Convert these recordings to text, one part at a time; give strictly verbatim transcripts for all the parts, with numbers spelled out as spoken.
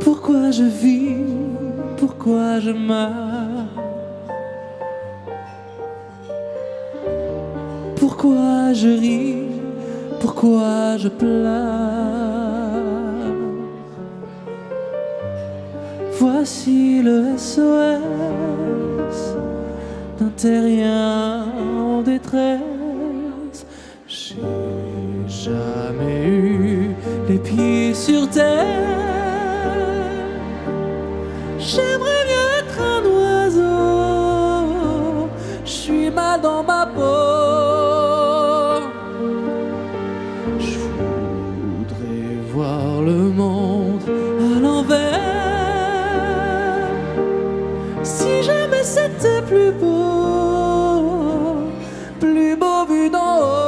Pourquoi je vis, pourquoi je meurs, pourquoi je ris, pourquoi je pleure. Voici le S O S d'un terrien en détresse. J'ai jamais eu les pieds sur terre. J'aimerais mieux être un oiseau. Je suis mal dans ma peau. Je voudrais voir le monde à l'envers. Si jamais c'était plus beau, plus beau vu d'en haut.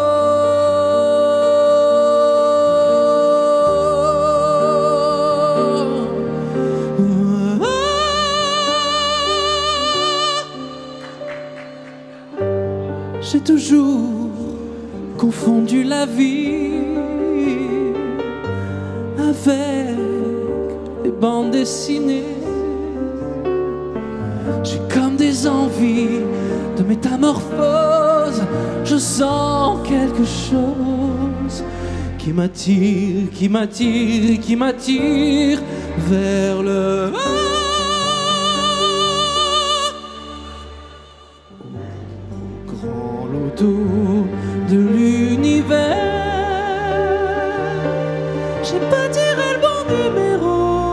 J'ai toujours confondu la vie avec les bandes dessinées. J'ai comme des envies de métamorphose. Je sens quelque chose qui m'attire, qui m'attire, qui m'attire vers le haut. Grand loto de l'univers, j'ai pas tiré le bon numéro.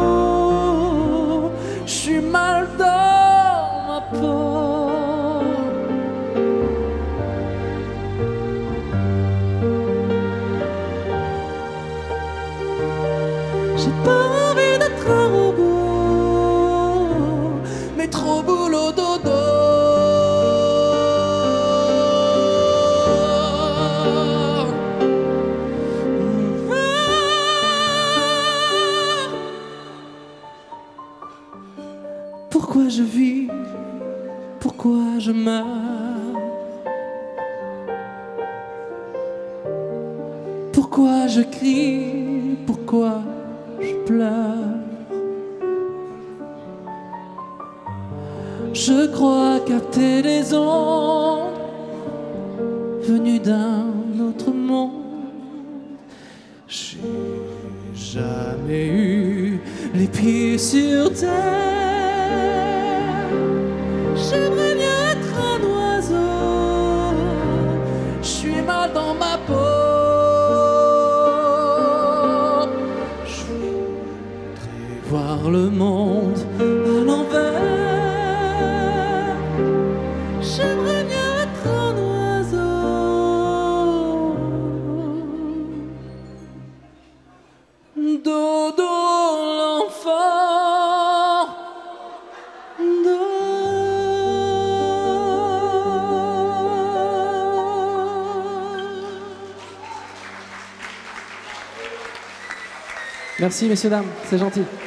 Je suis mal dans ma peau. J'ai pas envie d'être un robot, mais trop boulot dodo. Pourquoi je vis, pourquoi je meurs, pourquoi je crie, pourquoi je pleure. Je crois capter les ondes venues d'un autre monde. J'ai jamais eu les pieds sur terre. J'aimerais bien être un oiseau. Je suis mal dans ma peau. Je voudrais voir le monde à l'envers. J'aimerais bien être un oiseau. Dodo l'enfant. Merci messieurs, dames, c'est gentil.